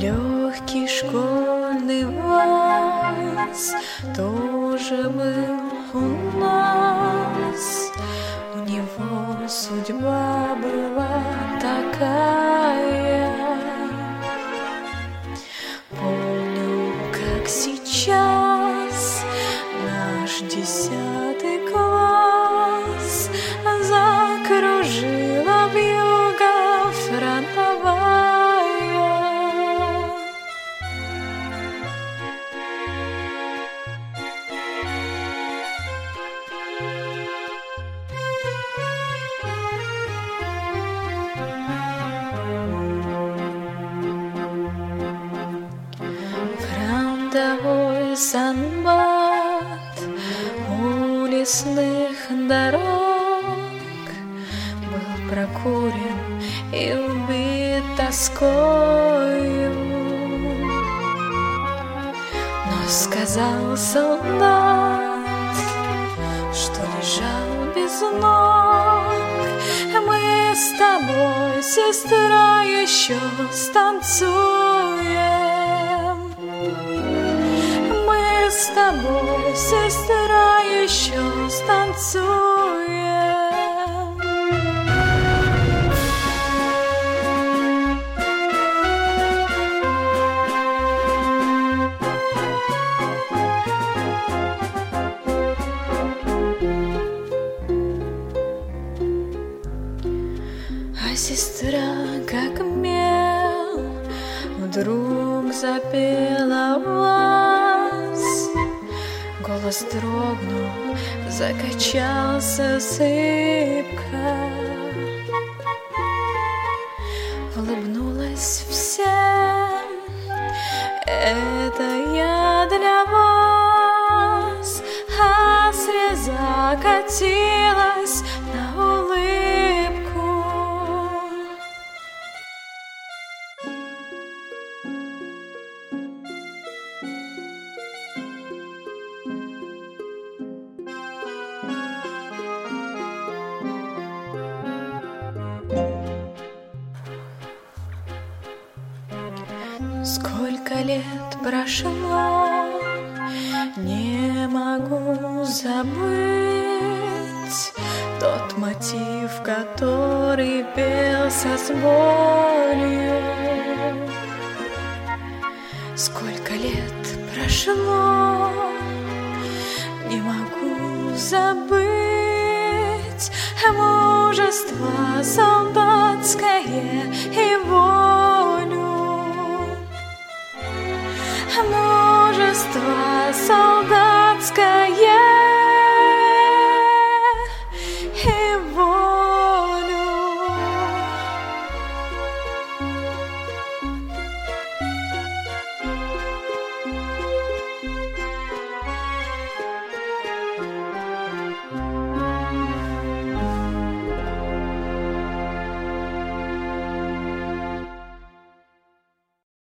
Легкий школьный вальс тоже был у нас. У него судьба была такая. Помню, как сейчас наш 10 класс закружила вьюга фронтовая. Фронтовой санбат у лесных дорог был прокурен и убит тоскою. Но сказал солдат, что лежал без ног: мы с тобой, сестра, еще станцуем. Мы с тобой, сестра, еще станцуем. А сестра, как мел, вдруг запела вальс. Голос дрогнул, закачался зыбко. Улыбнулась всем: это я для вас. А слеза катилась на улыбку. Сколько лет прошло, не могу забыть тот мотив, который пелся с болью. Сколько лет прошло, не могу забыть мужество солдатское и воля.